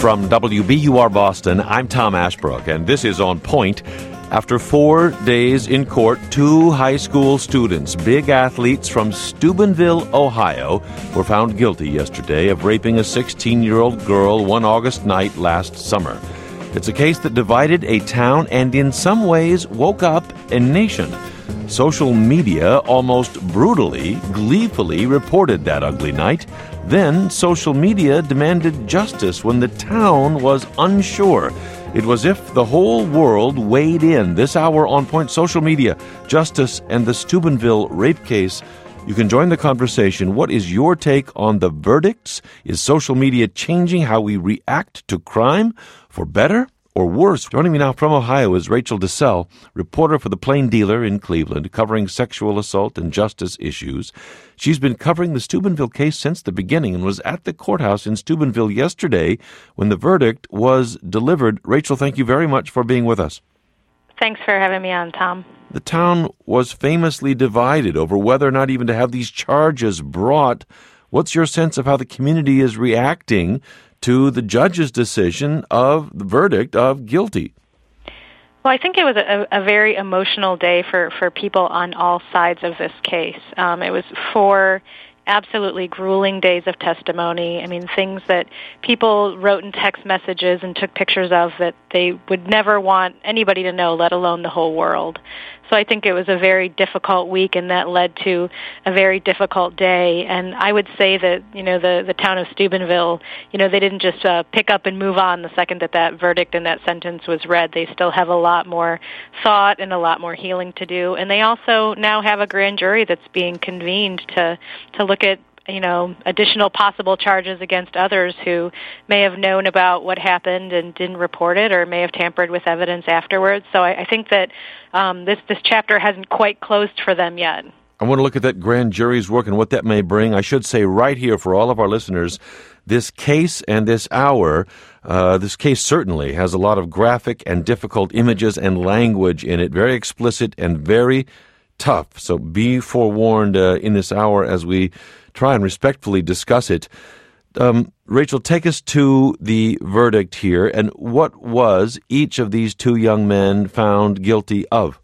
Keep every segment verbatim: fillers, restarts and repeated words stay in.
From W B U R Boston, I'm Tom Ashbrook, and this is On Point. After four days in court, two high school students, big athletes from Steubenville, Ohio, were found guilty yesterday of raping a sixteen-year-old girl one August night last summer. It's a case that divided a town and in some ways woke up a nation. Social media almost brutally, gleefully reported that ugly night. Then social media demanded justice when the town was unsure. It was as if the whole world weighed in. This hour on Point, social media, justice, and the Steubenville rape case. You can join the conversation. What is your take on the verdicts? Is social media changing how we react to crime for better or worse? Joining me now from Ohio is Rachel DeSell, reporter for The Plain Dealer in Cleveland, covering sexual assault and justice issues. She's been covering the Steubenville case since the beginning and was at the courthouse in Steubenville yesterday when the verdict was delivered. Rachel, thank you very much for being with us. Thanks for having me on, Tom. The town was famously divided over whether or not even to have these charges brought. What's your sense of how the community is reacting to the judge's decision of the verdict of guilty? Well, I think it was a, a very emotional day for, for people on all sides of this case. Um, it was four absolutely grueling days of testimony. I mean, things that people wrote in text messages and took pictures of that they would never want anybody to know, let alone the whole world. So I think it was a very difficult week, and that led to a very difficult day. And I would say that, you know, the, the town of Steubenville, you know, they didn't just uh, pick up and move on the second that that verdict and that sentence was read. They still have a lot more thought and a lot more healing to do. And they also now have a grand jury that's being convened to to look at, you know, additional possible charges against others who may have known about what happened and didn't report it, or may have tampered with evidence afterwards. So I, I think that um, this this chapter hasn't quite closed for them yet. I want to look at that grand jury's work and what that may bring. I should say right here for all of our listeners, this case and this hour, uh, this case certainly has a lot of graphic and difficult images and language in it, very explicit and very tough. So be forewarned uh, in this hour as we try and respectfully discuss it. Um, Rachel, take us to the verdict here, and what was each of these two young men found guilty of?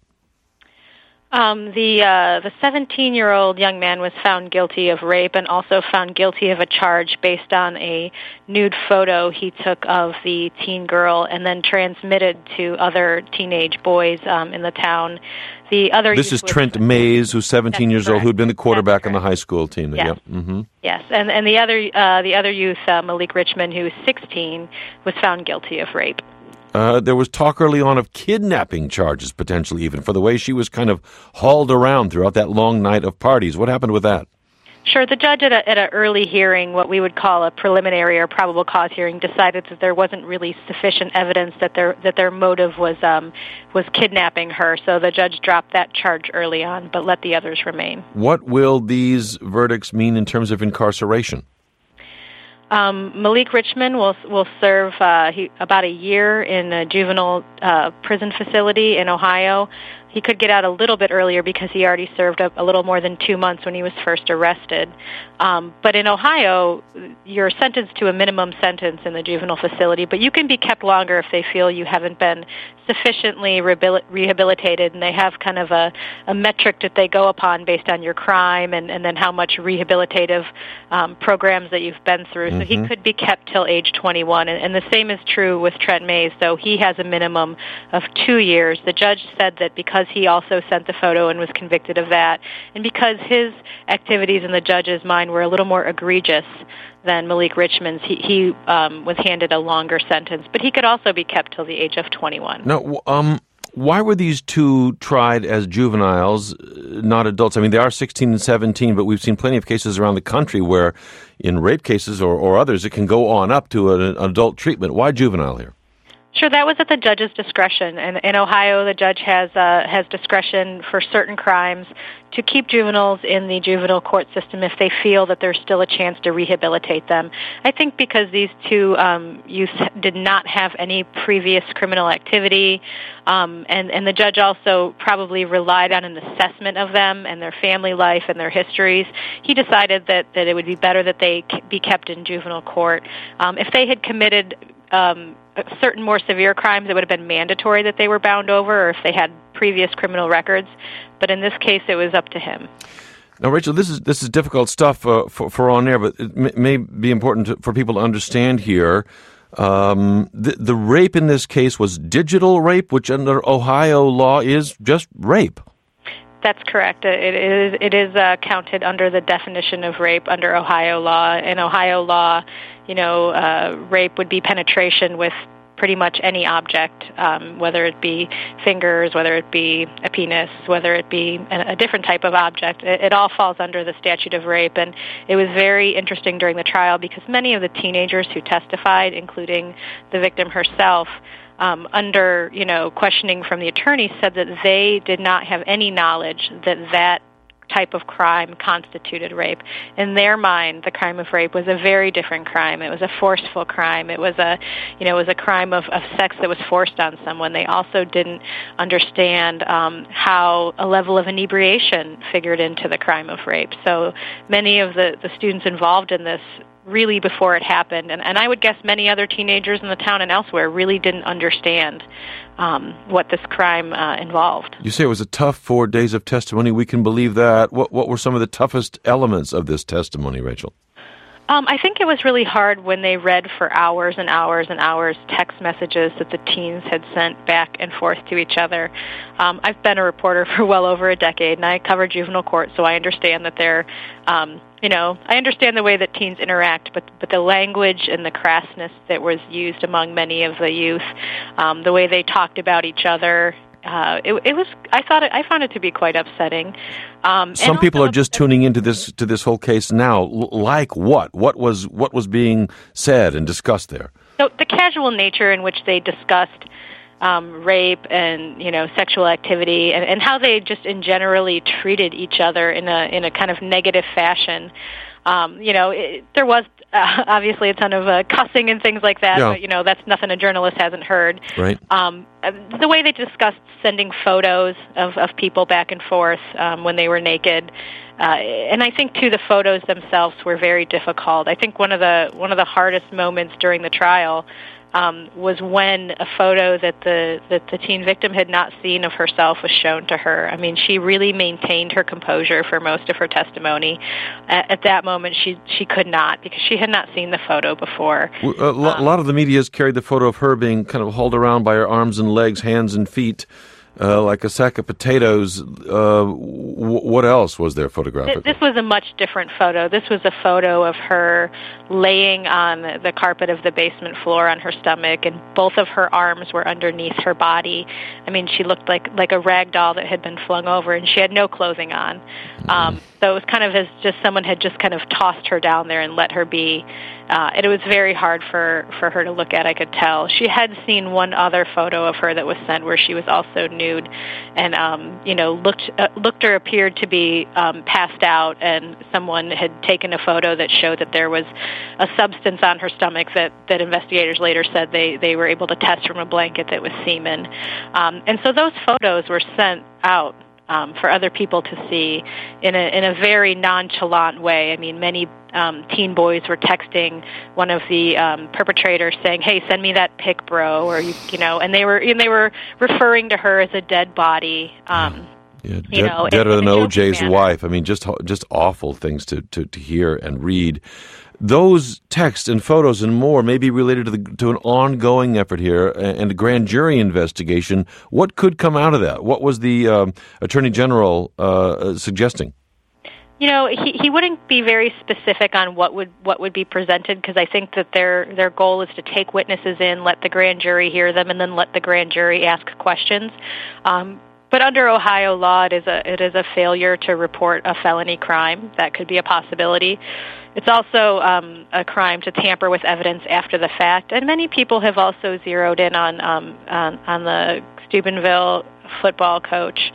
Um, the uh, the seventeen-year-old young man was found guilty of rape and also found guilty of a charge based on a nude photo he took of the teen girl and then transmitted to other teenage boys um, in the town. The other this is Trent was, Mays, who's seventeen years correct. old, who'd been the quarterback on the high school team. Yes, yep. mm-hmm. yes, and and the other uh, the other youth, uh, Malik Richmond, who was sixteen, was found guilty of rape. Uh, there was talk early on of kidnapping charges, potentially even, for the way she was kind of hauled around throughout that long night of parties. What happened with that? Sure. The judge at, a, at an early hearing, what we would call a preliminary or probable cause hearing, decided that there wasn't really sufficient evidence that their that their motive was um, was kidnapping her. So the judge dropped that charge early on, but let the others remain. What will these verdicts mean in terms of incarceration? Um, Malik Richmond will will serve uh, he, about a year in a juvenile uh, prison facility in Ohio. He could get out a little bit earlier because he already served a, a little more than two months when he was first arrested. Um, but in Ohio, you're sentenced to a minimum sentence in the juvenile facility, but you can be kept longer if they feel you haven't been sufficiently rehabil- rehabilitated, and they have kind of a, a metric that they go upon based on your crime and, and then how much rehabilitative um, programs that you've been through. Mm-hmm. So he could be kept till age twenty-one, and, and the same is true with Trent Mays, so he has a minimum of two years. The judge said that because he also sent the photo and was convicted of that, and because his activities in the judge's mind were a little more egregious than Malik Richmond's, he, he um, was handed a longer sentence, but he could also be kept till the age of twenty-one. Now, um, why were these two tried as juveniles, not adults? I mean, they are sixteen and seventeen, but we've seen plenty of cases around the country where, in rape cases or, or others, it can go on up to an adult treatment. Why juvenile here? Sure, that was at the judge's discretion. And in Ohio, the judge has uh, has discretion for certain crimes to keep juveniles in the juvenile court system if they feel that there's still a chance to rehabilitate them. I think because these two um, youths did not have any previous criminal activity, um, and, and the judge also probably relied on an assessment of them and their family life and their histories, he decided that, that it would be better that they be kept in juvenile court. Um, if they had committed um, certain more severe crimes, it would have been mandatory that they were bound over, or if they had previous criminal records. But in this case, it was up to him. Now, Rachel, this is this is difficult stuff uh, for, for on air, but it may, may be important to, for people to understand here. Um, the, the rape in this case was digital rape, which under Ohio law is just rape. That's correct. It is it is uh, counted under the definition of rape under Ohio law. In Ohio law, you know, uh, rape would be penetration with pretty much any object, um, whether it be fingers, whether it be a penis, whether it be a, a different type of object. It, it all falls under the statute of rape. And it was very interesting during the trial because many of the teenagers who testified, including the victim herself, um, under, you know, questioning from the attorney, said that they did not have any knowledge that that type of crime constituted rape. In their mind, the crime of rape was a very different crime. It was a forceful crime. It was a, you know, it was a crime of, of sex that was forced on someone. They also didn't understand um, how a level of inebriation figured into the crime of rape. So many of the, the students involved in this really before it happened, and, and I would guess many other teenagers in the town and elsewhere really didn't understand um, what this crime uh, involved. You say it was a tough four days of testimony. We can believe that. What what were some of the toughest elements of this testimony, Rachel? Um, I think it was really hard when they read for hours and hours and hours text messages that the teens had sent back and forth to each other. Um, I've been a reporter for well over a decade, and I cover juvenile court, so I understand that they're, um, you know, I understand the way that teens interact, but but the language and the crassness that was used among many of the youth, um, the way they talked about each other. Uh, it, it was. I thought. It, I found it to be quite upsetting. Um, Some people are just tuning into this to this whole case now. L- like what? What was what was being said and discussed there? So the casual nature in which they discussed um, rape and you know sexual activity, and, and how they just in generally treated each other in a in a kind of negative fashion. Um, you know, it, there was uh, obviously a ton of uh, cussing and things like that, yeah. but, you know, that's nothing a journalist hasn't heard. Right. Um, the way they discussed sending photos of, of people back and forth um, when they were naked, uh, and I think, too, the photos themselves were very difficult. I think one of the one of the hardest moments during the trial Um, was when a photo that the that the teen victim had not seen of herself was shown to her. I mean, she really maintained her composure for most of her testimony. At, at that moment, she she could not because she had not seen the photo before. A, lo- um, a lot of the media has carried the photo of her being kind of hauled around by her arms and legs, hands and feet, uh, like a sack of potatoes. Uh, w- what else was there photographically? This was a much different photo. This was a photo of her laying on the carpet of the basement floor on her stomach, and both of her arms were underneath her body. I mean, she looked like, like a rag doll that had been flung over, and she had no clothing on. Um, so it was kind of as just someone had just kind of tossed her down there and let her be. Uh, and it was very hard for, for her to look at, I could tell. She had seen one other photo of her that was sent where she was also nude and, um, you know, looked uh, looked or appeared to be um, passed out, and someone had taken a photo that showed that there was a substance on her stomach that, that investigators later said they, they were able to test from a blanket that was semen. Um, and so those photos were sent out Um, for other people to see in a in a very nonchalant way. I mean, many um, teen boys were texting one of the um, perpetrators saying, "Hey, send me that pic, bro," or you, you know, and they were and they were referring to her as a dead body. Um, yeah, you dead, know, deader than O J's manner. wife. I mean, just just awful things to, to, to hear and read. Those texts and photos and more may be related to, the, to an ongoing effort here and a grand jury investigation. What could come out of that? What was the um, Attorney General uh, suggesting? You know, he, he wouldn't be very specific on what would what would be presented because I think that their their goal is to take witnesses in, let the grand jury hear them, and then let the grand jury ask questions. Um, But under Ohio law, it is a it is a failure to report a felony crime. That could be a possibility. It's also um, a crime to tamper with evidence after the fact. And many people have also zeroed in on um, on, on the Steubenville football coach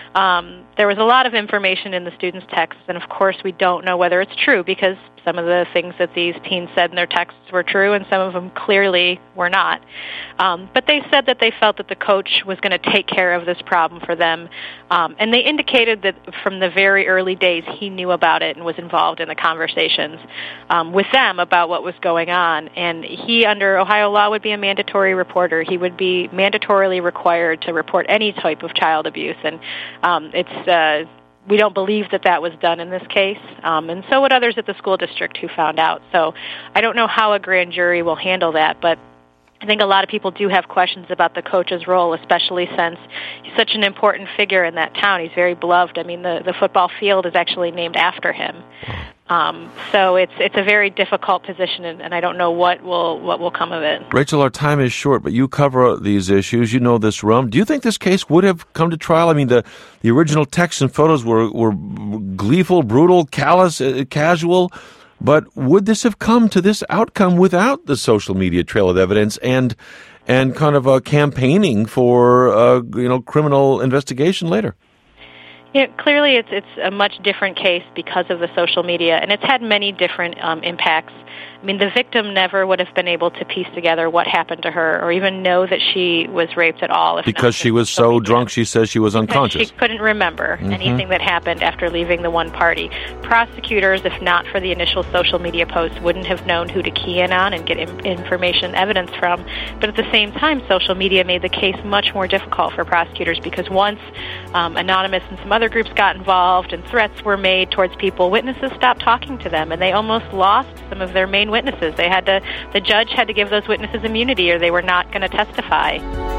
Um, there was a lot of information in the students' texts, and of course we don't know whether it's true because some of the things that these teens said in their texts were true and some of them clearly were not. Um, but they said that they felt that the coach was going to take care of this problem for them, um, and they indicated that from the very early days he knew about it and was involved in the conversations um, with them about what was going on. And he, under Ohio law, would be a mandatory reporter. He would be mandatorily required to report any type of child abuse, and um, it's uh, we don't believe that that was done in this case, um, and so would others at the school district who found out. So I don't know how a grand jury will handle that, but I think a lot of people do have questions about the coach's role, especially since he's such an important figure in that town. He's very beloved. I mean, the, the football field is actually named after him. Um, so it's it's a very difficult position, and, and I don't know what will what will come of it. Rachel, our time is short, but you cover these issues. You know this realm. Do you think this case would have come to trial? I mean, the, the original texts and photos were, were gleeful, brutal, callous, uh, casual. But would this have come to this outcome without the social media trail of evidence and and kind of a campaigning for uh, you know criminal investigation later? Yeah, clearly it's it's a much different case because of the social media, and it's had many different um, impacts. I mean, the victim never would have been able to piece together what happened to her or even know that she was raped at all. If because she was so media. drunk, she says she was unconscious. She couldn't remember mm-hmm. anything that happened after leaving the one party. Prosecutors, if not for the initial social media posts, wouldn't have known who to key in on and get im- information, evidence from. But at the same time, social media made the case much more difficult for prosecutors because once um, Anonymous and some other groups got involved and threats were made towards people, witnesses stopped talking to them, and they almost lost some of their main witnesses. They had to, the judge had to give those witnesses immunity or they were not going to testify.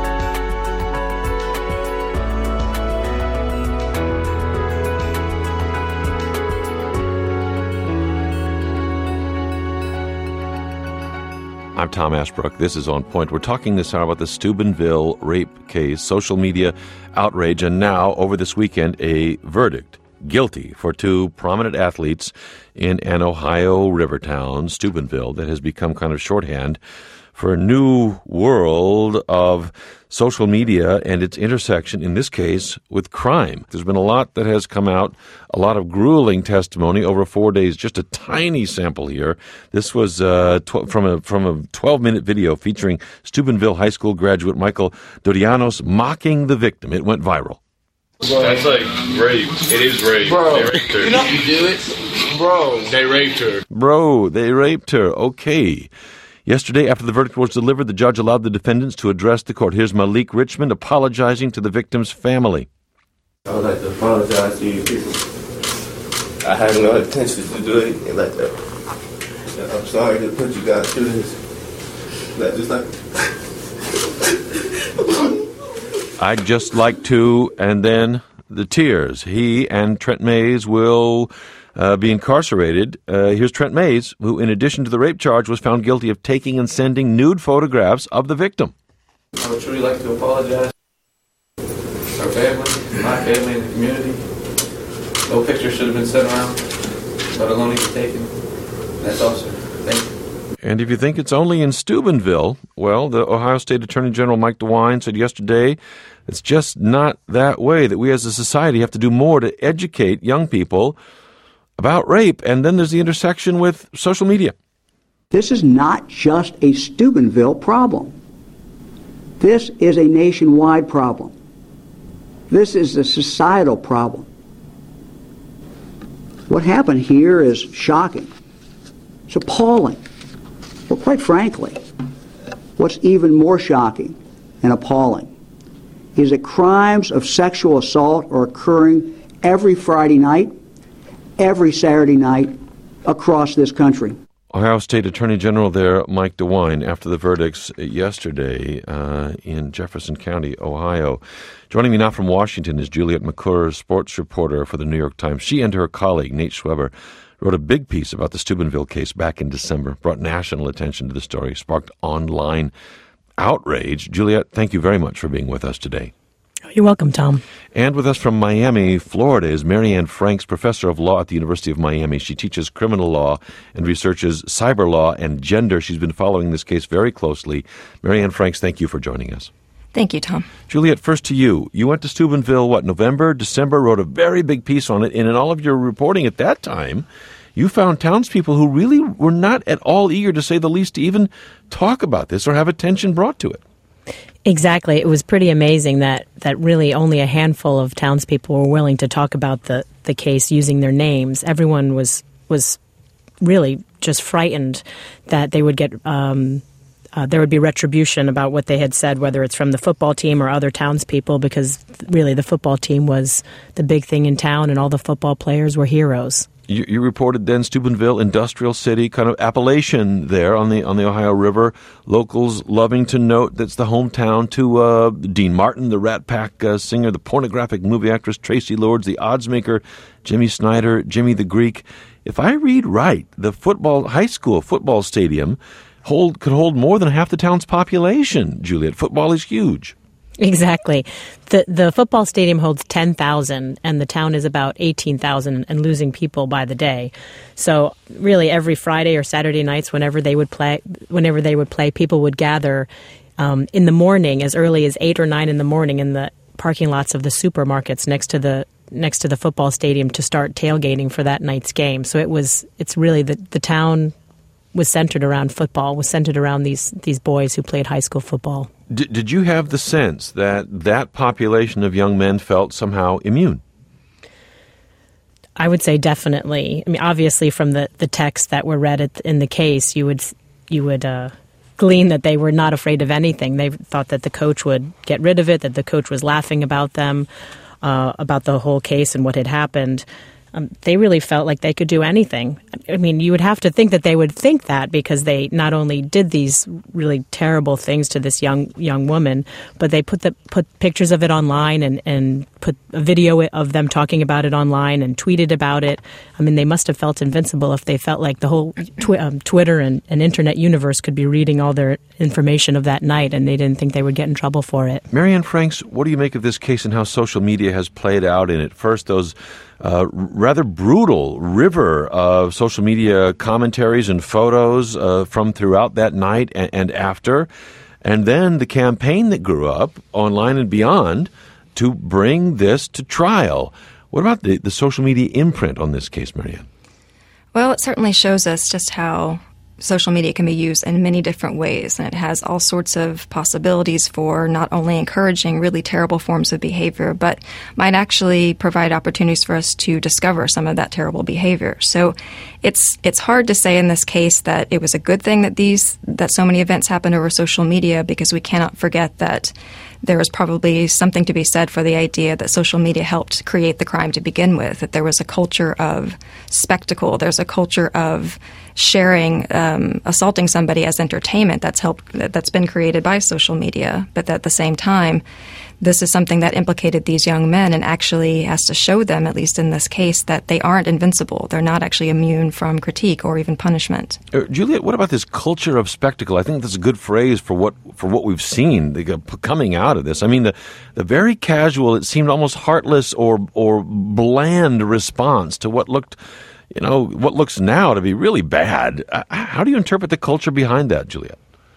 I'm Tom Ashbrook. This is On Point. We're talking this hour about the Steubenville rape case, social media outrage, and now, over this weekend, a verdict. Guilty for two prominent athletes in an Ohio river town, Steubenville, that has become kind of shorthand for a new world of social media and its intersection, in this case, with crime. There's been a lot that has come out, a lot of grueling testimony over four days, just a tiny sample here. This was uh, tw- from a from a twelve-minute video featuring Steubenville High School graduate Michael Dodianos mocking the victim. It went viral. Bro. That's like rape. It is rape. Bro, they raped her. You know you do it? Bro. They raped her. Bro, they raped her. Okay. Yesterday, after the verdict was delivered, the judge allowed the defendants to address the court. Here's Malik Richmond apologizing to the victim's family. I would like to apologize to you people. I had no intention to do anything like that. I'm sorry to put you guys through this. That just like... I'd just like to, and then the tears. He and Trent Mays will uh, be incarcerated. Uh, here's Trent Mays, who, in addition to the rape charge, was found guilty of taking and sending nude photographs of the victim. I would truly like to apologize to our family, my family, and the community. No picture should have been sent around, let alone even taken. That's all, sir. Thank you. And if you think it's only in Steubenville, well, the Ohio State Attorney General Mike DeWine said yesterday it's just not that way, that we as a society have to do more to educate young people about rape. And then there's the intersection with social media. This is not just a Steubenville problem. This is a nationwide problem. This is a societal problem. What happened here is shocking. It's appalling. Well, quite frankly, what's even more shocking and appalling is that crimes of sexual assault are occurring every Friday night, every Saturday night across this country. Ohio State Attorney General there, Mike DeWine, after the verdicts yesterday uh, in Jefferson County, Ohio. Joining me now from Washington is Juliet McClure, sports reporter for the New York Times. She and her colleague, Nate Schweber, wrote a big piece about the Steubenville case back in December, brought national attention to the story, sparked online outrage. Juliet, thank you very much for being with us today. You're welcome, Tom. And with us from Miami, Florida, is Marianne Franks, professor of law at the University of Miami. She teaches criminal law and researches cyber law and gender. She's been following this case very closely. Marianne Franks, thank you for joining us. Thank you, Tom. Juliet, first to you. You went to Steubenville, what, November, December, wrote a very big piece on it, and in all of your reporting at that time, you found townspeople who really were not at all eager, to say the least, to even talk about this or have attention brought to it. Exactly. It was pretty amazing that, that really only a handful of townspeople were willing to talk about the, the case using their names. Everyone was was really just frightened that they would get um, uh, there would be retribution about what they had said, whether it's from the football team or other townspeople, because really the football team was the big thing in town and all the football players were heroes. You, you reported then Steubenville, industrial city, kind of appellation there on the on the Ohio River. Locals loving to note that's the hometown to uh, Dean Martin, the Rat Pack uh, singer, the pornographic movie actress Tracy Lords, the oddsmaker Jimmy Snyder, Jimmy the Greek. If I read right, the football high school football stadium hold could hold more than half the town's population. Juliet, football is huge. Exactly. The the football stadium holds ten thousand, and the town is about eighteen thousand and losing people by the day. So really every Friday or Saturday nights, whenever they would play, whenever they would play, people would gather um, in the morning, as early as eight or nine in the morning, in the parking lots of the supermarkets next to the next to the football stadium to start tailgating for that night's game. So it was it's really the the town was centered around football, was centered around these these boys who played high school football. Did, did you have the sense that that population of young men felt somehow immune? I would say definitely. I mean, obviously, from the, the texts that were read at, in the case, you would you would uh, glean that they were not afraid of anything. They thought that the coach would get rid of it, that the coach was laughing about them, uh, about the whole case and what had happened. Um, they really felt like they could do anything. I mean, you would have to think that they would think that, because they not only did these really terrible things to this young young woman, but they put the put pictures of it online and, and put a video of them talking about it online and tweeted about it. I mean, they must have felt invincible if they felt like the whole twi- um, Twitter and, and internet universe could be reading all their information of that night, and they didn't think they would get in trouble for it. Marianne Franks, what do you make of this case and how social media has played out in it? First, those Uh, rather brutal river of social media commentaries and photos uh, from throughout that night and, and after, and then the campaign that grew up online and beyond to bring this to trial. What about the, the social media imprint on this case, Marianne? Well, it certainly shows us just how social media can be used in many different ways, and it has all sorts of possibilities for not only encouraging really terrible forms of behavior, but might actually provide opportunities for us to discover some of that terrible behavior. So it's it's hard to say in this case that it was a good thing that these that so many events happened over social media, because we cannot forget that there is probably something to be said for the idea that social media helped create the crime to begin with, that there was a culture of spectacle, there's a culture of sharing, um, assaulting somebody as entertainment that's helped, that's been created by social media. But at the same time, this is something that implicated these young men and actually has to show them, at least in this case, that they aren't invincible. They're not actually immune from critique or even punishment. Uh, Juliet, what about this culture of spectacle? I think that's a good phrase for what for what we've seen the, coming out of this. I mean, the the very casual, it seemed almost heartless or or bland response to what looked, you know, what looks now to be really bad. Uh, how do you interpret the culture behind that, Juliet?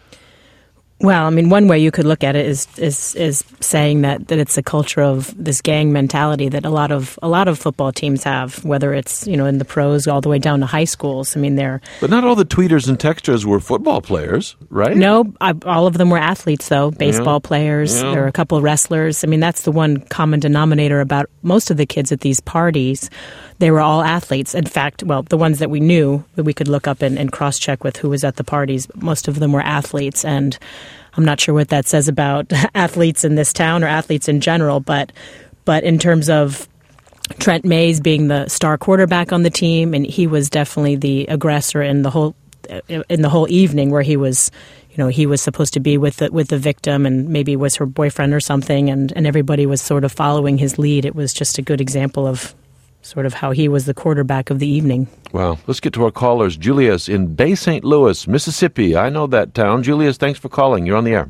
Well, I mean, one way you could look at it is is is saying that, that it's a culture of this gang mentality that a lot of a lot of football teams have, whether it's, you know, in the pros all the way down to high schools. I mean, they're but not all the tweeters and texters were football players, right? No, I, all of them were athletes, though. Baseball yeah. players. Yeah. There were a couple of wrestlers. I mean, that's the one common denominator about most of the kids at these parties. They were all athletes. In fact, well, the ones that we knew that we could look up and, and cross-check with who was at the parties, most of them were athletes. And I'm not sure what that says about athletes in this town or athletes in general, but but in terms of Trent Mays being the star quarterback on the team, and he was definitely the aggressor in the whole in the whole evening, where he was, you know, he was supposed to be with the, with the victim and maybe was her boyfriend or something, and, and everybody was sort of following his lead. It was just a good example of sort of how he was the quarterback of the evening. Wow. Let's get to our callers. Julius in Bay Saint Louis, Mississippi. I know that town. Julius, thanks for calling. You're on the air.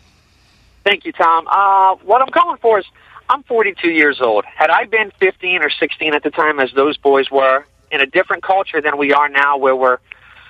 Thank you, Tom. Uh, what I'm calling for is, I'm forty-two years old. Had I been fifteen or sixteen at the time, as those boys were, in a different culture than we are now, where we're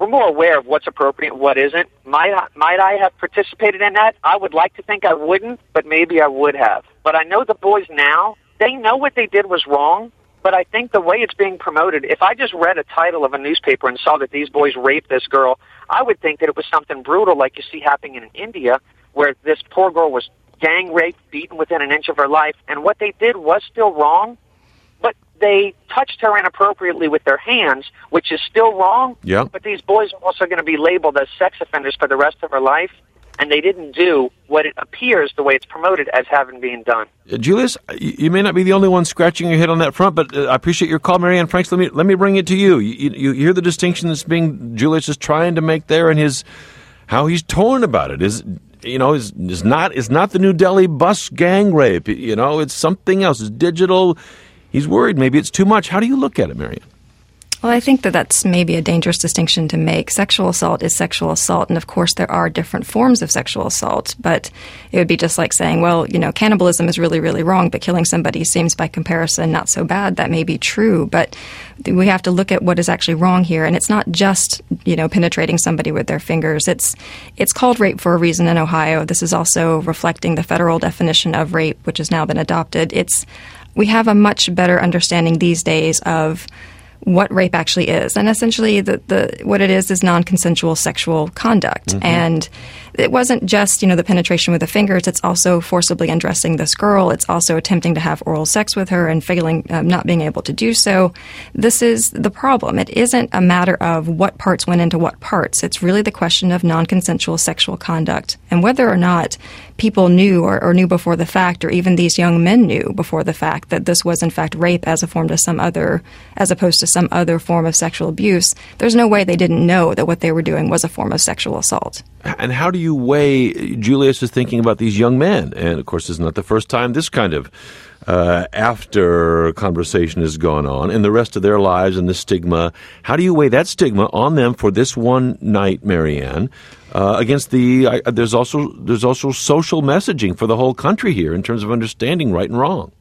we're more aware of what's appropriate and what isn't. Might, might I have participated in that? I would like to think I wouldn't, but maybe I would have. But I know the boys now, they know what they did was wrong, but I think the way it's being promoted, if I just read a title of a newspaper and saw that these boys raped this girl, I would think that it was something brutal like you see happening in India, where this poor girl was gang raped, beaten within an inch of her life, and what they did was still wrong, but they touched her inappropriately with their hands, which is still wrong, yeah. But these boys are also going to be labeled as sex offenders for the rest of their life, and they didn't do what it appears the way it's promoted as having been done. Uh, Julius, you may not be the only one scratching your head on that front, but uh, I appreciate your call, Marianne Franks. Let me let me bring it to you. You, you. you hear the distinction that's being Julius is trying to make there, and his how he's torn about it is, you know, is is not is not the New Delhi bus gang rape. You know, it's something else. It's digital. He's worried maybe it's too much. How do you look at it, Marianne? Well, I think that that's maybe a dangerous distinction to make. Sexual assault is sexual assault, and of course there are different forms of sexual assault, but it would be just like saying, well, you know, cannibalism is really, really wrong, but killing somebody seems by comparison not so bad. That may be true, but we have to look at what is actually wrong here, and it's not just, you know, penetrating somebody with their fingers. It's it's called rape for a reason in Ohio. This is also reflecting the federal definition of rape, which has now been adopted. It's we have a much better understanding these days of what rape actually is. And essentially the, the what it is is non-consensual sexual conduct. Mm-hmm. And it wasn't just, you know, the penetration with the fingers. It's also forcibly undressing this girl. It's also attempting to have oral sex with her and failing, um, not being able to do so. This is the problem. It isn't a matter of what parts went into what parts. It's really the question of non-consensual sexual conduct. And whether or not people knew or, or knew before the fact, or even these young men knew before the fact that this was in fact rape as a form to some other, as opposed to some other form of sexual abuse, there's no way they didn't know that what they were doing was a form of sexual assault. And how do you weigh, Julius is thinking about these young men, and of course this is not the first time this kind of uh, after conversation has gone on, and the rest of their lives and the stigma. How do you weigh that stigma on them for this one night, Marianne, uh, against the, uh, there's also there's also social messaging for the whole country here in terms of understanding right and wrong?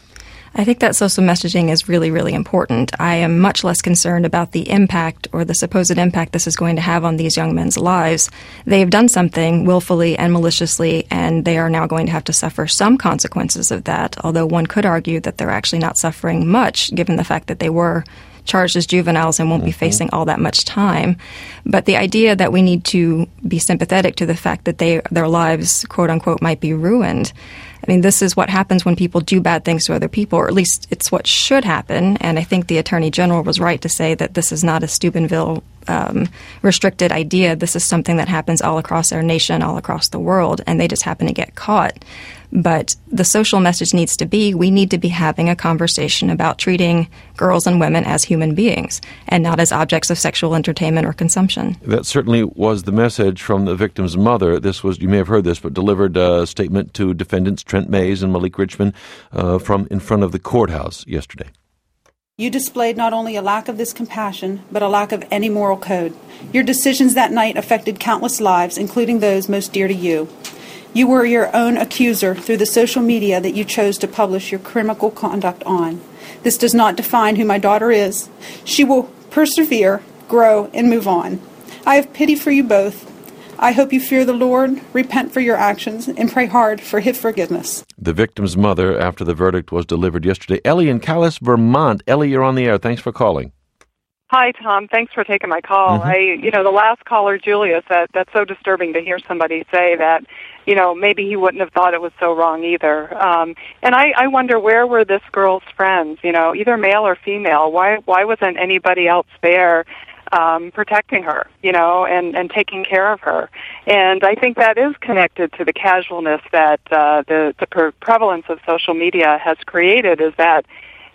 I think that social messaging is really, really important. I am much less concerned about the impact or the supposed impact this is going to have on these young men's lives. They've done something willfully and maliciously, and they are now going to have to suffer some consequences of that, although one could argue that they're actually not suffering much, given the fact that they were charged as juveniles and won't mm-hmm. be facing all that much time. But the idea that we need to be sympathetic to the fact that they their lives, quote unquote, might be ruined. I mean, this is what happens when people do bad things to other people, or at least it's what should happen. And I think the Attorney General was right to say that this is not a Steubenville um, restricted idea. This is something that happens all across our nation, all across the world, and they just happen to get caught. But the social message needs to be, we need to be having a conversation about treating girls and women as human beings and not as objects of sexual entertainment or consumption. That certainly was the message from the victim's mother. This was, you may have heard this, but delivered a statement to defendants Trent Mays and Malik Richmond uh, from in front of the courthouse yesterday. You displayed not only a lack of this compassion, but a lack of any moral code. Your decisions that night affected countless lives, including those most dear to you. You were your own accuser through the social media that you chose to publish your criminal conduct on. This does not define who my daughter is. She will persevere, grow, and move on. I have pity for you both. I hope you fear the Lord, repent for your actions, and pray hard for His forgiveness. The victim's mother, after the verdict was delivered yesterday. Ellie in Calais, Vermont. Ellie, you're on the air. Thanks for calling. Hi, Tom. Thanks for taking my call. Mm-hmm. I, you know, the last caller, Julius, that that's so disturbing to hear somebody say that, you know, maybe he wouldn't have thought it was so wrong either. Um, and I, I wonder, where were this girl's friends, you know, either male or female? Why why wasn't anybody else there um, protecting her, you know, and, and taking care of her? And I think that is connected to the casualness that uh, the, the pre- prevalence of social media has created, is that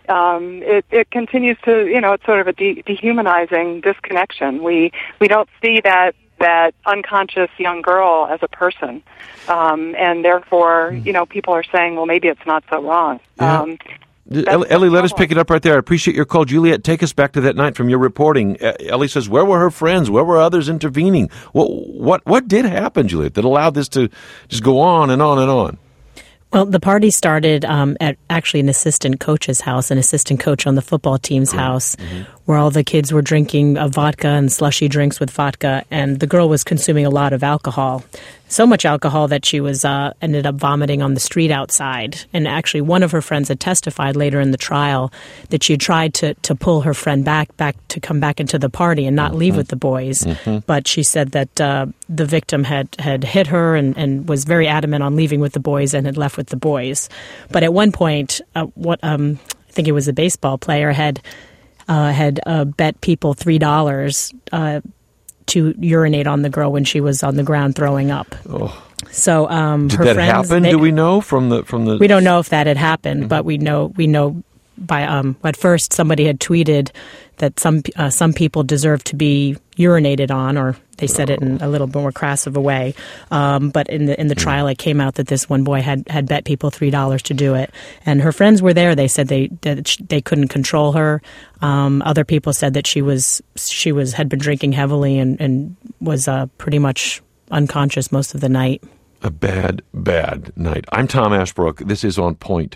Um, it, it continues to, you know, it's sort of a de- dehumanizing disconnection. We we don't see that that unconscious young girl as a person, um, and therefore, you know, people are saying, well, maybe it's not so wrong. Yeah. Um, Ellie, Ellie, let us pick it up right there. I appreciate your call. Juliet, take us back to that night from your reporting. Uh, Ellie says, where were her friends? Where were others intervening? What what what did happen, Juliet, that allowed this to just go on and on and on? Well, the party started um, at actually an assistant coach's house, an assistant coach on the football team's house, mm-hmm. where all the kids were drinking uh, vodka and slushy drinks with vodka, and the girl was consuming a lot of alcohol. So much alcohol that she was uh, ended up vomiting on the street outside. And actually, one of her friends had testified later in the trial that she had tried to, to pull her friend back, back to come back into the party and not mm-hmm. leave with the boys. Mm-hmm. But she said that uh, the victim had, had hit her and, and was very adamant on leaving with the boys and had left with the boys. But at one point, uh, what um, I think it was a baseball player had uh, had uh, bet people three dollars uh, to urinate on the girl when she was on the ground throwing up. Oh. So um, did her that friends, happen? They, Do we know from the from the? We don't know if that had happened, mm-hmm. but we know we know by um, at first somebody had tweeted that some uh, some people deserve to be urinated on, or they said oh. it in a little more crass of a way. Um, but in the in the mm-hmm. trial, it came out that this one boy had, had bet people three dollars to do it, and her friends were there. They said they that they couldn't control her. Um, other people said that she was she was had been drinking heavily and, and was uh, pretty much unconscious most of the night. A bad, bad night. I'm Tom Ashbrook. This is On Point.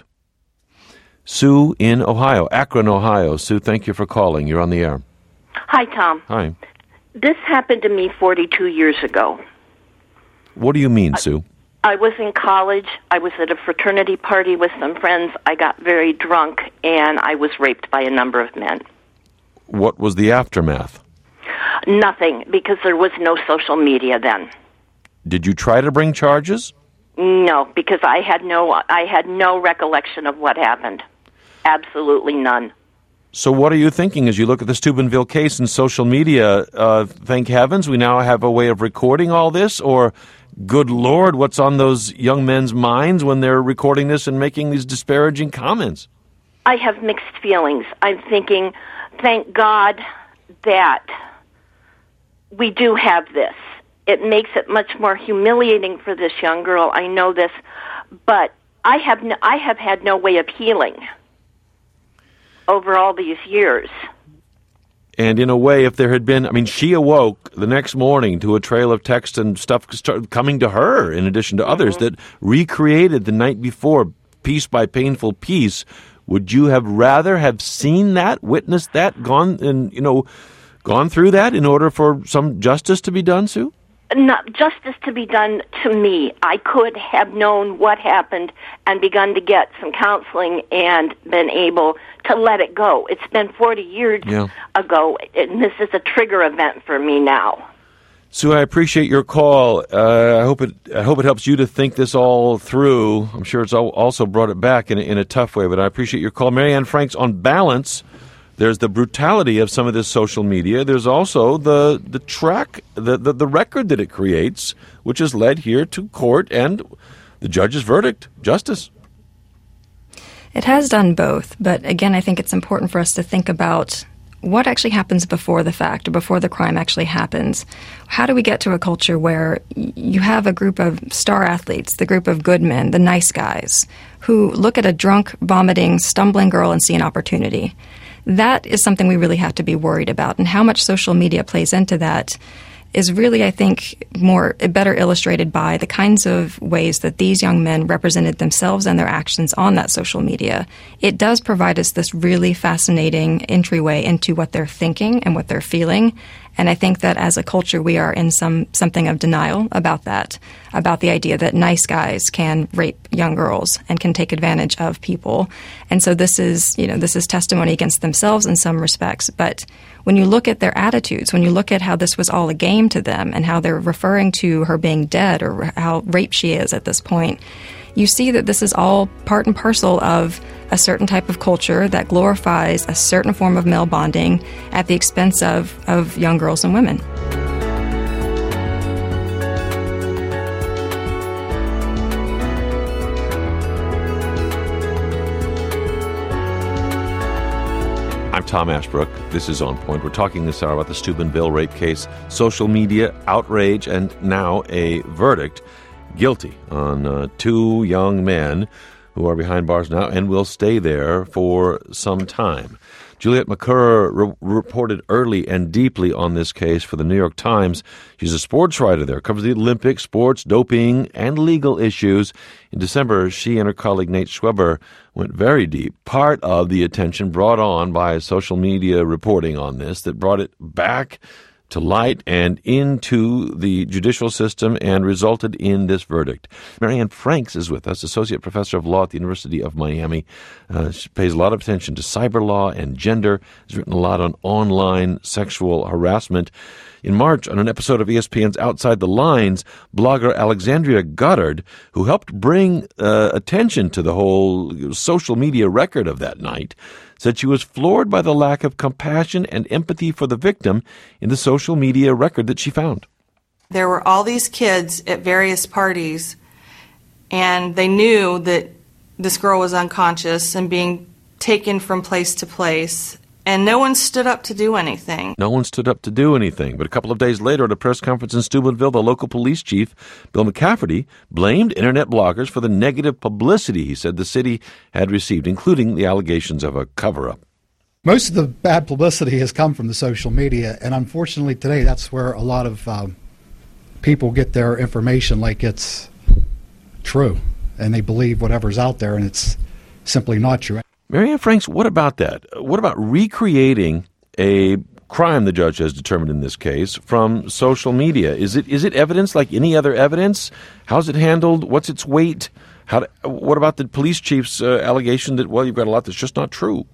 Sue in Ohio, Akron, Ohio. Sue, thank you for calling. You're on the air. Hi, Tom. Hi. This happened to me forty-two years ago. What do you mean, Sue? I was in college. I was at a fraternity party with some friends. I got very drunk, and I was raped by a number of men. What was the aftermath? Nothing, because there was no social media then. Did you try to bring charges? No, because I had no I had no recollection of what happened. Absolutely none. So what are you thinking as you look at the Steubenville case and social media? Uh, thank heavens we now have a way of recording all this, or good Lord, what's on those young men's minds when they're recording this and making these disparaging comments? I have mixed feelings. I'm thinking, thank God that we do have this. It makes it much more humiliating for this young girl. I know this, but I have no, I have had no way of healing over all these years. And in a way, if there had been, I mean, she awoke the next morning to a trail of text and stuff started coming to her, in addition to mm-hmm. others, that recreated the night before, piece by painful piece. Would you have rather have seen that, witnessed that, gone and, you know, gone through that in order for some justice to be done, Sue? Not justice to be done to me. I could have known what happened and begun to get some counseling and been able to let it go. It's been forty years yeah. ago, and this is a trigger event for me now. Sue, I appreciate your call. Uh, I hope it I hope it helps you to think this all through. I'm sure it's also brought it back in a, in a tough way, but I appreciate your call. Marianne Franks, on balance, there's the brutality of some of this social media. There's also the the track, the, the, the record that it creates, which has led here to court and the judge's verdict, justice. It has done both, but again, I think it's important for us to think about what actually happens before the fact or before the crime actually happens. How do we get to a culture where you have a group of star athletes, the group of good men, the nice guys, who look at a drunk, vomiting, stumbling girl and see an opportunity? That is something we really have to be worried about, and how much social media plays into that is really, I think, more better illustrated by the kinds of ways that these young men represented themselves and their actions on that social media. It does provide us this really fascinating entryway into what they're thinking and what they're feeling. And I think that as a culture, we are in some something of denial about that, about the idea that nice guys can rape young girls and can take advantage of people. And so this is, you know, this is testimony against themselves in some respects. But when you look at their attitudes, when you look at how this was all a game to them and how they're referring to her being dead or how raped she is at this point, you see that this is all part and parcel of a certain type of culture that glorifies a certain form of male bonding at the expense of, of young girls and women. I'm Tom Ashbrook. This is On Point. We're talking this hour about the Steubenville rape case, social media outrage, and now a verdict. Guilty on uh, two young men who are behind bars now and will stay there for some time. Juliet Macur re- reported early and deeply on this case for the New York Times. She's a sports writer there, covers the Olympics, sports, doping, and legal issues. In December, she and her colleague Nate Schweber went very deep. Part of the attention brought on by social media reporting on this that brought it back to light and into the judicial system and resulted in this verdict. Marianne Franks is with us, Associate Professor of Law at the University of Miami. Uh, she pays a lot of attention to cyber law and gender, has written a lot on online sexual harassment. In March, on an episode of E S P N's Outside the Lines, blogger Alexandria Goddard, who helped bring uh, attention to the whole social media record of that night, said she was floored by the lack of compassion and empathy for the victim in the social media record that she found. There were all these kids at various parties, and they knew that this girl was unconscious and being taken from place to place, and no one stood up to do anything. No one stood up to do anything. But a couple of days later at a press conference in Steubenville, the local police chief, Bill McCafferty, blamed internet bloggers for the negative publicity he said the city had received, including the allegations of a cover-up. Most of the bad publicity has come from the social media, and unfortunately today that's where a lot of um, people get their information like it's true, and they believe whatever's out there, and it's simply not true. Marianne Franks, what about that? What about recreating a crime the judge has determined in this case from social media? Is it is it evidence like any other evidence? How's it handled? What's its weight? How? Do, what about the police chief's uh, allegation that, well, you've got a lot that's just not true?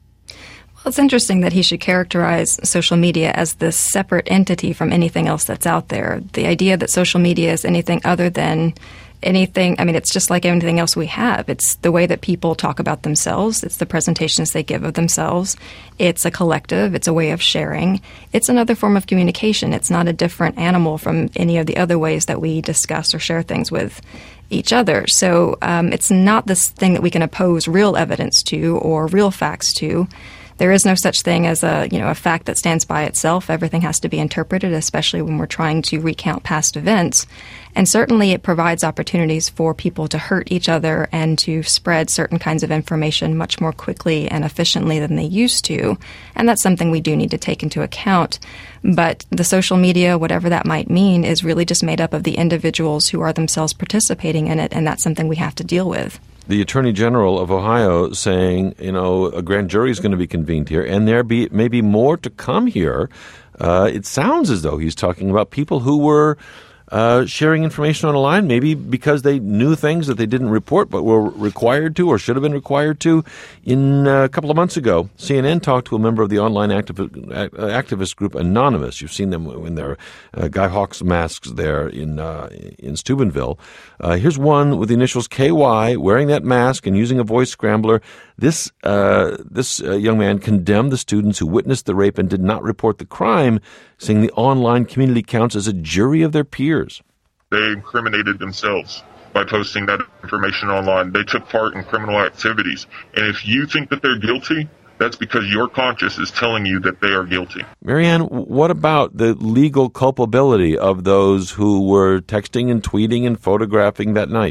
Well, it's interesting that he should characterize social media as this separate entity from anything else that's out there. The idea that social media is anything other than anything, I mean, it's just like anything else we have. It's the way that people talk about themselves. It's the presentations they give of themselves. It's a collective. It's a way of sharing. It's another form of communication. It's not a different animal from any of the other ways that we discuss or share things with each other. So um, it's not this thing that we can oppose real evidence to or real facts to. There is no such thing as a, you know, a fact that stands by itself. Everything has to be interpreted, especially when we're trying to recount past events. And certainly it provides opportunities for people to hurt each other and to spread certain kinds of information much more quickly and efficiently than they used to. And that's something we do need to take into account. But the social media, whatever that might mean, is really just made up of the individuals who are themselves participating in it, and that's something we have to deal with. The Attorney General of Ohio saying, you know, a grand jury is going to be convened here, and there be maybe more to come here. Uh, it sounds as though he's talking about people who were uh, sharing information online, maybe because they knew things that they didn't report but were required to or should have been required to. In uh, a couple of months ago, C N N talked to a member of the online activi- activist group Anonymous. You've seen them in their uh, Guy Hawkes masks there in uh, in Steubenville. Uh, here's one with the initials K Y wearing that mask and using a voice scrambler. This uh, this uh, young man condemned the students who witnessed the rape and did not report the crime, saying the online community counts as a jury of their peers. They incriminated themselves by posting that information online. They took part in criminal activities. And if you think that they're guilty, that's because your conscience is telling you that they are guilty. Marianne, what about the legal culpability of those who were texting and tweeting and photographing that night?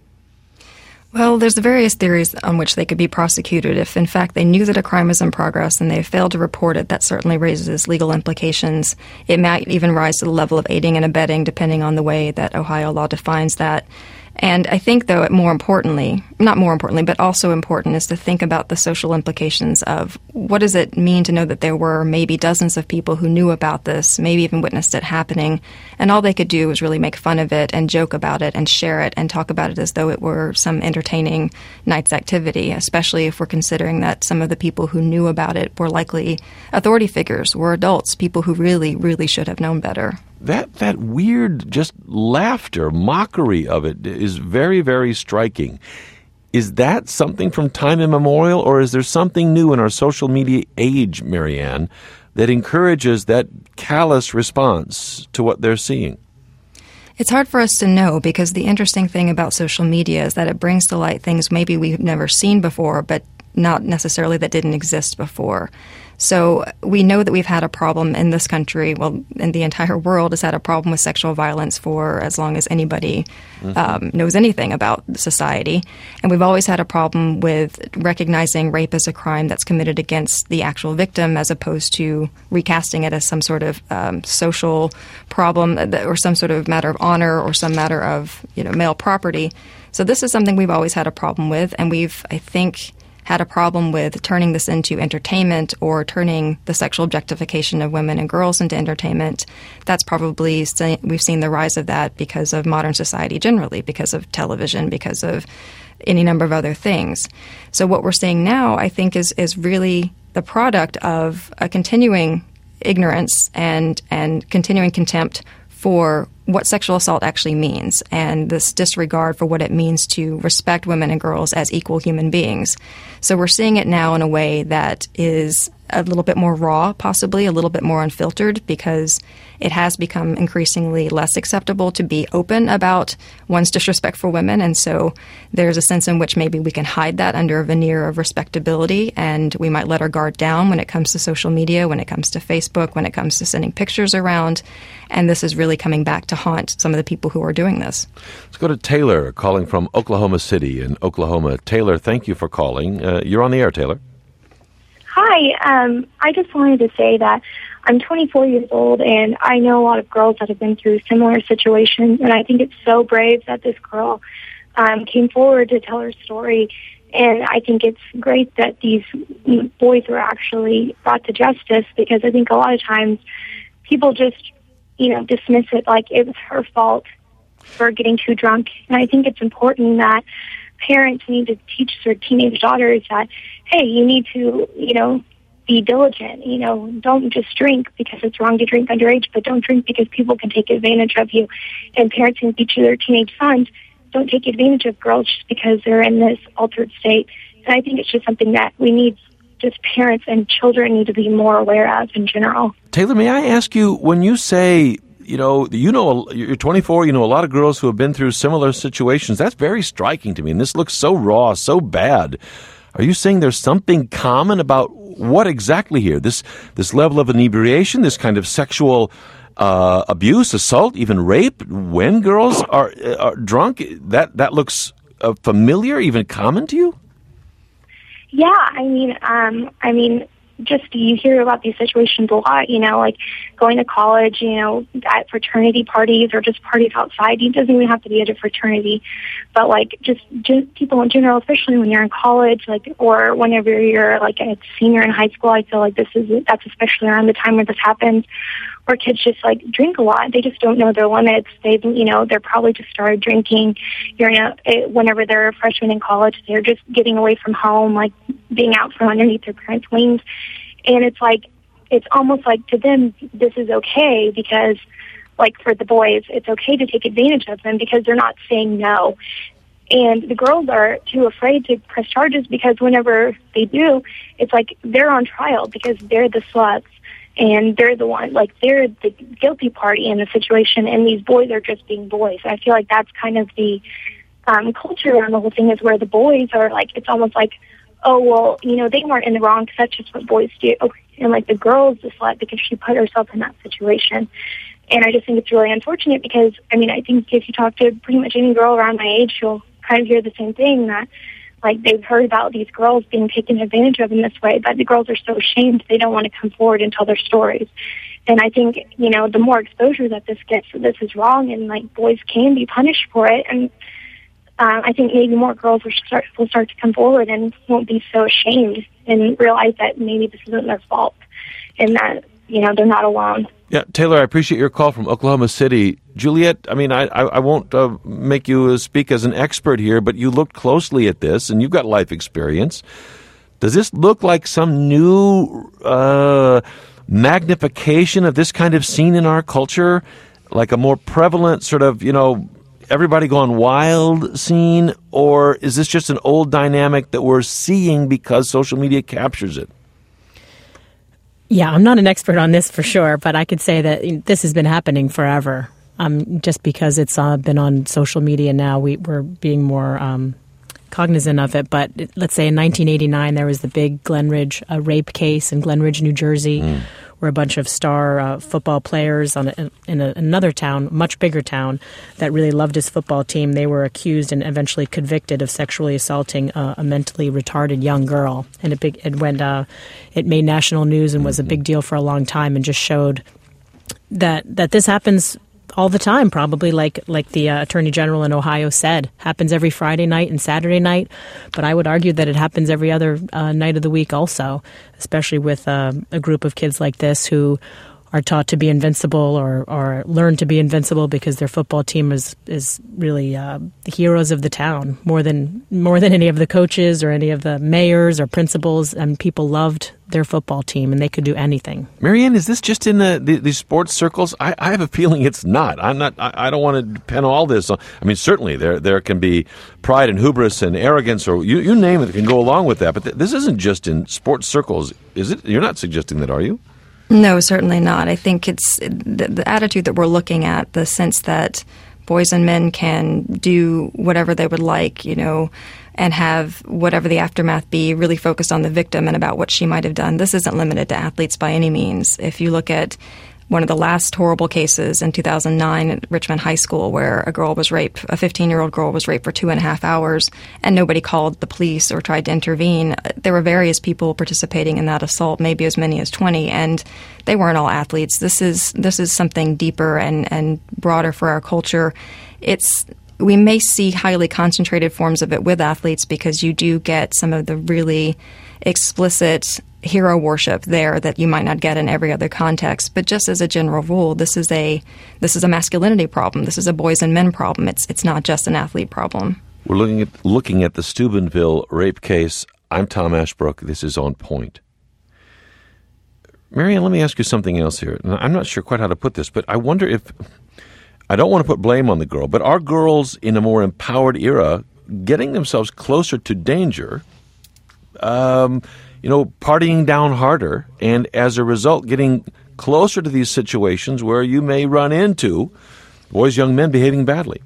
Well, there's various theories on which they could be prosecuted. If, in fact, they knew that a crime was in progress and they failed to report it, that certainly raises legal implications. It might even rise to the level of aiding and abetting, depending on the way that Ohio law defines that. And I think, though, more importantly, not more importantly, but also important is to think about the social implications of what does it mean to know that there were maybe dozens of people who knew about this, maybe even witnessed it happening, and all they could do was really make fun of it and joke about it and share it and talk about it as though it were some entertaining night's activity, especially if we're considering that some of the people who knew about it were likely authority figures, were adults, people who really, really should have known better. That that weird just laughter, mockery of it is very, very striking. Is that something from time immemorial, or is there something new in our social media age, Marianne, that encourages that callous response to what they're seeing? It's hard for us to know because the interesting thing about social media is that it brings to light things maybe we've never seen before, but not necessarily that didn't exist before. So we know that we've had a problem in this country, well, in the entire world has had a problem with sexual violence for as long as anybody mm-hmm. um, knows anything about society. And we've always had a problem with recognizing rape as a crime that's committed against the actual victim as opposed to recasting it as some sort of um, social problem or some sort of matter of honor or some matter of, you know, male property. So this is something we've always had a problem with, and we've, I think, had a problem with turning this into entertainment or turning the sexual objectification of women and girls into entertainment. That's probably, we've seen the rise of that because of modern society generally, because of television, because of any number of other things. So what we're seeing now, I think, is is really the product of a continuing ignorance and and continuing contempt for what sexual assault actually means and this disregard for what it means to respect women and girls as equal human beings. So we're seeing it now in a way that is a little bit more raw, possibly a little bit more unfiltered, because it has become increasingly less acceptable to be open about one's disrespect for women. And so there's a sense in which maybe we can hide that under a veneer of respectability, and we might let our guard down when it comes to social media, when it comes to Facebook, when it comes to sending pictures around. And this is really coming back to haunt some of the people who are doing this. Let's go to Taylor, calling from Oklahoma City in Oklahoma. Taylor, thank you for calling. Uh, you're on the air, Taylor. Hi. Um, I just wanted to say that I'm twenty-four years old, and I know a lot of girls that have been through similar situations, and I think it's so brave that this girl um, came forward to tell her story. And I think it's great that these boys were actually brought to justice, because I think a lot of times people just, you know, dismiss it like it was her fault for getting too drunk. And I think it's important that parents need to teach their teenage daughters that, hey, you need to, you know, be diligent. You know, don't just drink because it's wrong to drink underage, but don't drink because people can take advantage of you. And parents can teach their teenage sons, don't take advantage of girls just because they're in this altered state. And I think it's just something that we need, just parents and children need to be more aware of in general. Taylor, may I ask you, when you say, you know, you know, you're twenty-four, you know a lot of girls who have been through similar situations, that's very striking to me, and this looks so raw, so bad. Are you saying there's something common about what exactly here? This this level of inebriation, this kind of sexual uh, abuse, assault, even rape, when girls are, are drunk, that, that looks uh, familiar, even common to you? Yeah, I mean, um, I mean, just you hear about these situations a lot, you know, like going to college, you know, at fraternity parties or just parties outside. It doesn't even have to be at a fraternity, but like just, just people in general, especially when you're in college, like, or whenever you're like a senior in high school. I feel like this is, that's especially around the time where this happens, where kids just like drink a lot. They just don't know their limits. They, you know, they're probably just started drinking. You're in a, whenever they're a freshman in college, they're just getting away from home, like being out from underneath their parents' wings. And it's like, it's almost like to them, this is okay because, like for the boys, it's okay to take advantage of them because they're not saying no. And the girls are too afraid to press charges because whenever they do, it's like they're on trial because they're the sluts. And they're the one, like, they're the guilty party in the situation, and these boys are just being boys. I feel like that's kind of the um, culture around the whole thing, is where the boys are, like, it's almost like, oh, well, you know, they weren't in the wrong because that's just what boys do. And, like, the girl's the slut because she put herself in that situation. And I just think it's really unfortunate because, I mean, I think if you talk to pretty much any girl around my age, you'll kind of hear the same thing, that like they've heard about these girls being taken advantage of in this way, but the girls are so ashamed they don't want to come forward and tell their stories. And I think, you know, the more exposure that this gets, this is wrong, and like boys can be punished for it. And uh, I think maybe more girls will start, will start to come forward and won't be so ashamed and realize that maybe this isn't their fault and that, you know, they're not alone. Yeah, Taylor, I appreciate your call from Oklahoma City. Juliet, I mean, I, I, I won't uh, make you speak as an expert here, but you looked closely at this, and you've got life experience. Does this look like some new uh, magnification of this kind of scene in our culture, like a more prevalent sort of, you know, everybody gone wild scene, or is this just an old dynamic that we're seeing because social media captures it? Yeah, I'm not an expert on this for sure, but I could say that this has been happening forever. Um, just because it's uh, been on social media now, we, we're being more um, cognizant of it, but let's say in nineteen eighty-nine there was the big Glenridge uh, rape case in Glenridge, New Jersey, mm. where a bunch of star uh, football players on a, in a, another town, much bigger town, that really loved his football team, they were accused and eventually convicted of sexually assaulting uh, a mentally retarded young girl. And it, big, it went, uh, it made national news and was a big deal for a long time, and just showed that that this happens all the time, probably, like like the uh, Attorney General in Ohio said. Happens every Friday night and Saturday night, but I would argue that it happens every other uh, night of the week also, especially with uh, a group of kids like this who are taught to be invincible or, or learn to be invincible because their football team is is really uh, the heroes of the town, more than more than any of the coaches or any of the mayors or principals, and people loved their football team and they could do anything. Marianne, is this just in the, the, the sports circles? I, I have a feeling it's not. I'm not. I, I don't want to depend all this on. I mean, certainly there there can be pride and hubris and arrogance, or you, you name it, that can go along with that. But th- this isn't just in sports circles, is it? You're not suggesting that, are you? No, certainly not. I think it's the, the attitude that we're looking at, the sense that boys and men can do whatever they would like, you know, and have whatever the aftermath be, really focused on the victim and about what she might have done. This isn't limited to athletes by any means. If you look at one of the last horrible cases in two thousand nine at Richmond High School, where a girl was raped, a fifteen-year-old girl was raped for two and a half hours, and nobody called the police or tried to intervene. There were various people participating in that assault, maybe as many as twenty, and they weren't all athletes. This is this is something deeper and, and broader for our culture. It's we may see highly concentrated forms of it with athletes because you do get some of the really explicit hero worship there that you might not get in every other context. But just as a general rule, this is a this is a masculinity problem. This is a boys and men problem. It's it's not just an athlete problem. We're looking at looking at the Steubenville rape case. I'm Tom Ashbrook. This is On Point. Marianne, let me ask you something else here. I'm not sure quite how to put this, but I wonder if I don't want to put blame on the girl, but are girls in a more empowered era getting themselves closer to danger? Um, you know, partying down harder, and as a result, getting closer to these situations where you may run into boys, young men behaving badly.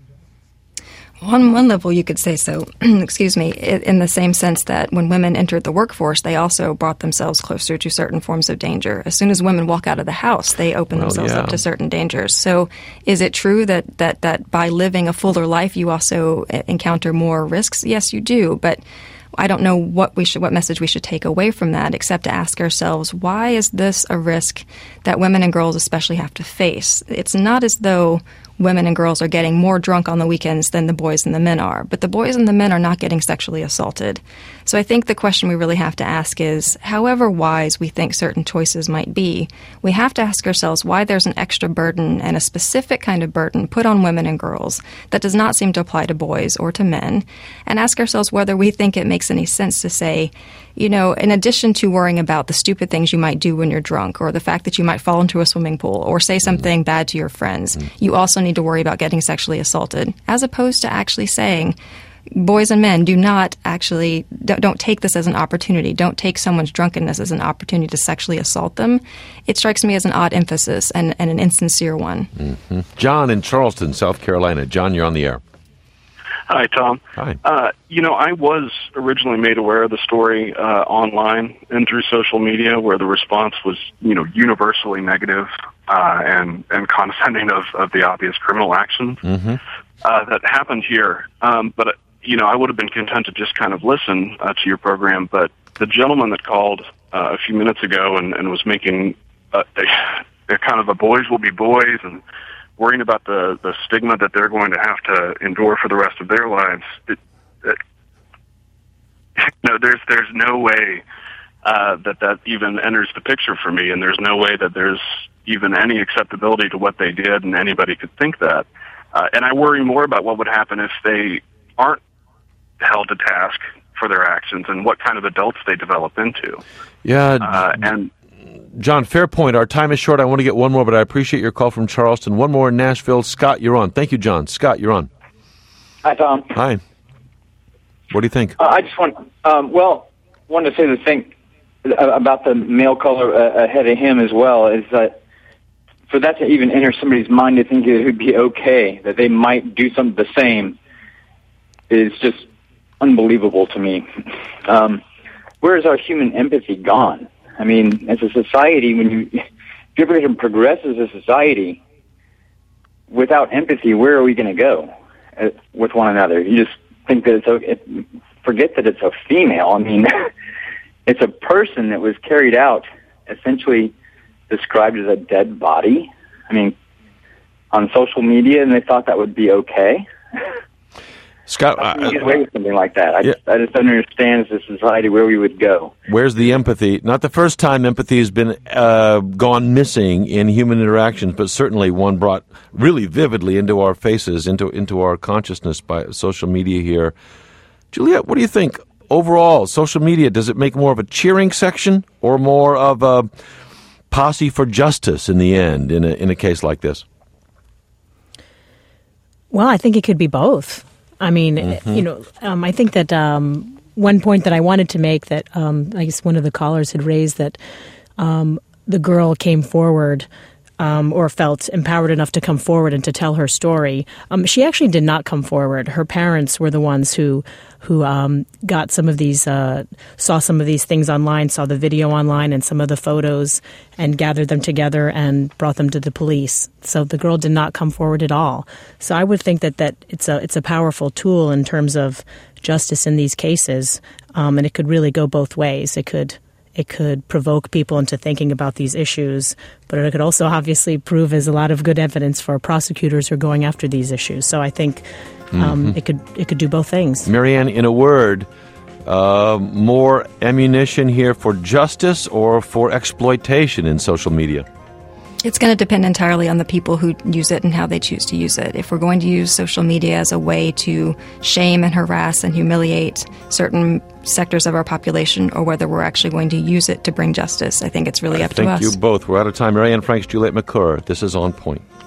On one level, you could say so, excuse me, in the same sense that when women entered the workforce, they also brought themselves closer to certain forms of danger. As soon as women walk out of the house, they open well, themselves yeah. up to certain dangers. So is it true that, that, that by living a fuller life, you also encounter more risks? Yes, you do, but I don't know what we should, what message we should take away from that, except to ask ourselves, why is this a risk that women and girls especially have to face? It's not as though women and girls are getting more drunk on the weekends than the boys and the men are, but the boys and the men are not getting sexually assaulted. So I think the question we really have to ask is, however wise we think certain choices might be, we have to ask ourselves why there's an extra burden and a specific kind of burden put on women and girls that does not seem to apply to boys or to men, and ask ourselves whether we think it makes any sense to say, you know, in addition to worrying about the stupid things you might do when you're drunk, or the fact that you might fall into a swimming pool or say something bad to your friends, you also need to worry about getting sexually assaulted, as opposed to actually saying, boys and men, do not actually, don't, don't take this as an opportunity. Don't take someone's drunkenness as an opportunity to sexually assault them. It strikes me as an odd emphasis and, and an insincere one. Mm-hmm. John in Charleston, South Carolina. John, you're on the air. Hi, Tom. Hi. Uh, you know, I was originally made aware of the story uh, online and through social media, where the response was, you know, universally negative uh, and and condescending of, of the obvious criminal actions mm-hmm. uh, that happened here. Um, but, uh, you know, I would have been content to just kind of listen uh, to your program. But the gentleman that called uh, a few minutes ago and, and was making a, a, a kind of a boys will be boys and worrying about the, the stigma that they're going to have to endure for the rest of their lives, it, it, no, there's there's no way uh, that that even enters the picture for me, and there's no way that there's even any acceptability to what they did, and anybody could think that. Uh, and I worry more about what would happen if they aren't held to task for their actions and what kind of adults they develop into. Yeah, uh, and. John, fair point. Our time is short. I want to get one more, but I appreciate your call from Charleston. One more in Nashville. Scott, you're on. Thank you, John. Scott, you're on. Hi, Tom. Hi. What do you think? Uh, I just want, um, well, wanted to say the thing about the male caller uh, ahead of him as well, is that for that to even enter somebody's mind to think it would be okay, that they might do something the same, is just unbelievable to me. Um, where is our human empathy gone? I mean, as a society, when you, if you ever going to progress as a society without empathy, where are we going to go uh, with one another? You just think that it's okay. Forget that it's a female. I mean, it's a person that was carried out, essentially described as a dead body. I mean, on social media, and they thought that would be okay. Scott, How can you get away with something like that? I, yeah. just, I just don't understand as a society where we would go. Where's the empathy? Not the first time empathy has been uh, gone missing in human interactions, but certainly one brought really vividly into our faces, into into our consciousness by social media here. Juliet, what do you think? Overall, social media, does it make more of a cheering section or more of a posse for justice in the end in a, in a case like this? Well, I think it could be both. I mean, mm-hmm. you know, um, I think that um, one point that I wanted to make that um, I guess one of the callers had raised that um, the girl came forward um, or felt empowered enough to come forward and to tell her story. Um, she actually did not come forward. Her parents were the ones who who um, got some of these, uh, saw some of these things online, saw the video online and some of the photos and gathered them together and brought them to the police. So the girl did not come forward at all. So I would think that, that it's a it's a powerful tool in terms of justice in these cases, um, and it could really go both ways. It could it could provoke people into thinking about these issues, but it could also obviously prove as a lot of good evidence for prosecutors who are going after these issues. So I think um, mm-hmm. it could it could do both things. Marianne, in a word, uh, more ammunition here for justice or for exploitation in social media? It's going to depend entirely on the people who use it and how they choose to use it. If we're going to use social media as a way to shame and harass and humiliate certain sectors of our population, or whether we're actually going to use it to bring justice, I think it's really up to us. Thank you both. We're out of time. Marianne Franks, Juliet McClure. This is On Point.